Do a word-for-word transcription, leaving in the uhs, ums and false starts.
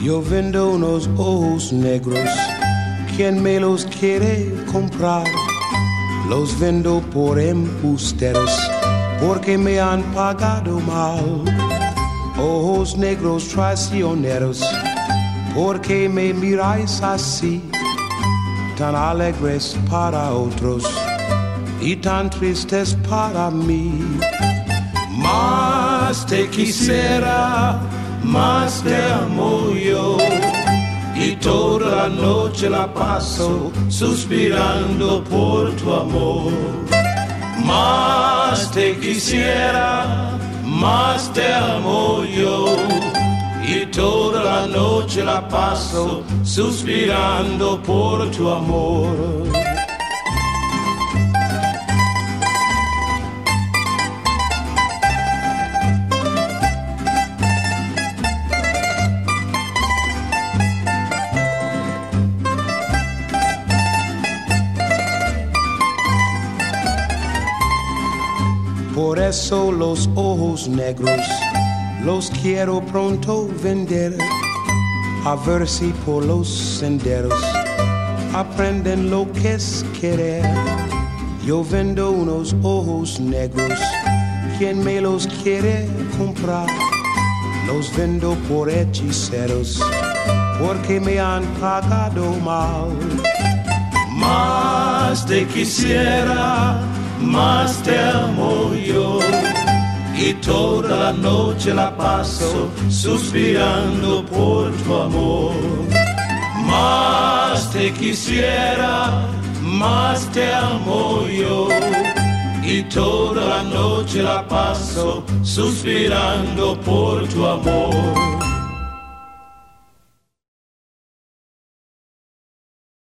Yo vendo unos ojos negros, ¿quién me los quiere comprar? Los vendo por embusteros, porque me han pagado mal. Ojos negros traicioneros, porque me miráis así, tan alegres para otros y tan tristes para mí. Más te quisiera, más te amo yo, y toda la noche la paso suspirando por tu amor. Más te quisiera, más te amo yo, y toda la noche la paso suspirando por tu amor. Por eso los ojos negros los quiero pronto vender, a ver si por los senderos aprenden lo que es querer. Yo vendo unos ojos negros, ¿quién me los quiere comprar? Los vendo por hechiceros, porque me han pagado mal. Más te quisiera, más te amo yo, y toda la noche la paso suspirando por tu amor. Más te quisiera, más te amo yo, y toda la noche la paso suspirando por